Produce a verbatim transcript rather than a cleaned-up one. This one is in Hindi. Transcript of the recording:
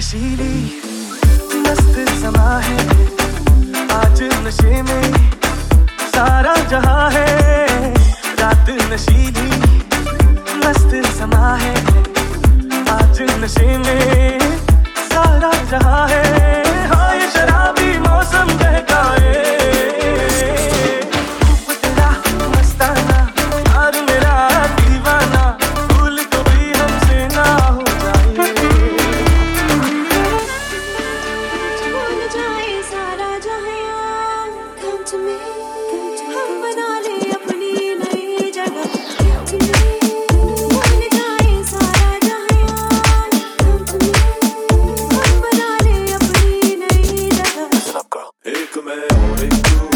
नशीली मस्त समा है, आज नशे में सारा जहां है। रात नशीली मस्त समा है, आज नशे में सारा जहां है। हाँ ये शराबी मौसम बहकाए, रूप तेरा मस्ताना, यार मेरा दीवाना, भूल तो भी हमसे ना हो जाए। भूल जाए सारा जहां, come to me, हम बना ले अपनी नई जगह। भूल जाए सारा जहां, come to me, हम बना ले अपनी नई जगह। एक मैं और एक तू